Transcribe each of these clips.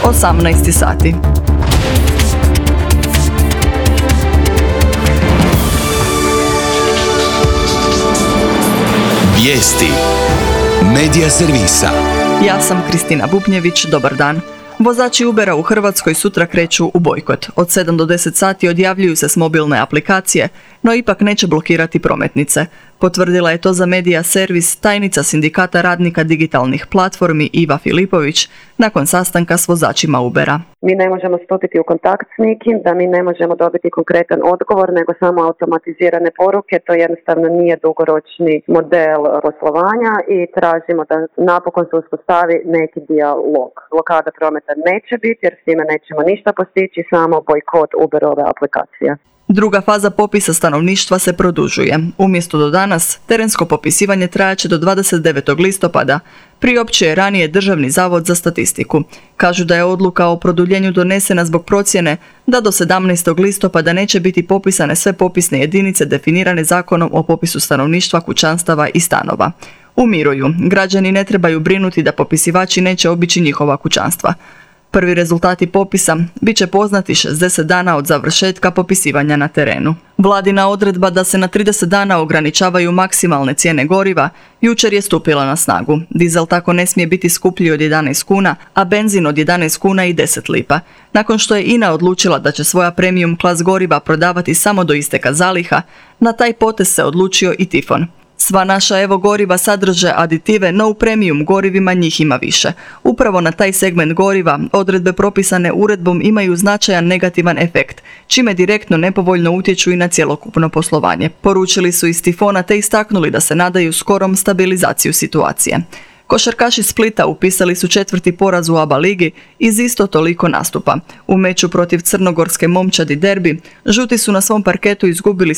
18 sati. Vijesti Medija servisa. Ja sam Kristina Bubnjević, dobar dan. Vozači Ubera u Hrvatskoj sutra kreću u bojkot. Od 7 do 10 sati odjavljuju se s mobilne aplikacije, no ipak neće blokirati prometnice. Potvrdila je to za Medija servis tajnica Sindikata radnika digitalnih platformi Iva Filipović nakon sastanka s vozačima Ubera. Mi ne možemo stupiti u kontakt s nikim, da mi ne možemo dobiti konkretan odgovor, nego samo automatizirane poruke. To jednostavno nije dugoročni model poslovanja i tražimo da napokon se uspostavi neki dijalog. Blokada prometa neće biti jer s time nećemo ništa postići, samo bojkot Uberove aplikacije. Druga faza popisa stanovništva se produžuje. Umjesto do danas, terensko popisivanje trajaće do 29. listopada, priopćio je ranije Državni zavod za statistiku. Kažu da je odluka o produljenju donesena zbog procjene da do 17. listopada neće biti popisane sve popisne jedinice definirane Zakonom o popisu stanovništva, kućanstava i stanova. Umiruju, građani ne trebaju brinuti da popisivači neće obići njihova kućanstva. Prvi rezultati popisa bit će poznati 60 dana od završetka popisivanja na terenu. Vladina odredba da se na 30 dana ograničavaju maksimalne cijene goriva jučer je stupila na snagu. Dizel tako ne smije biti skuplji od 11 kuna, a benzin od 11 kuna i 10 lipa. Nakon što je INA odlučila da će svoja premium klas goriva prodavati samo do isteka zaliha, na taj potez se odlučio i Tifon. Sva naša Evo goriva sadrže aditive, no u premium gorivima njih ima više. Upravo na taj segment goriva odredbe propisane uredbom imaju značajan negativan efekt, čime direktno nepovoljno utječu i na cjelokupno poslovanje. Poručili su iz Tifona te istaknuli da se nadaju skorom stabilizaciju situacije. Košarkaši Splita upisali su 4. poraz u ABA ligi iz isto toliko nastupa. U meču protiv crnogorske momčadi derbi, žuti su na svom parketu izgubili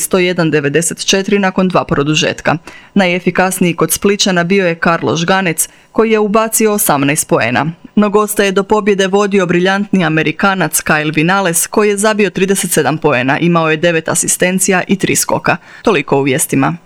101-94 nakon 2 produžetka. Najefikasniji kod Spličana bio je Karlo Žganec, koji je ubacio 18 poena. No goste je do pobjede vodio briljantni Amerikanac Kyle Vinales, koji je zabio 37 poena, imao je 9 asistencija i 3 skoka. Toliko u vijestima.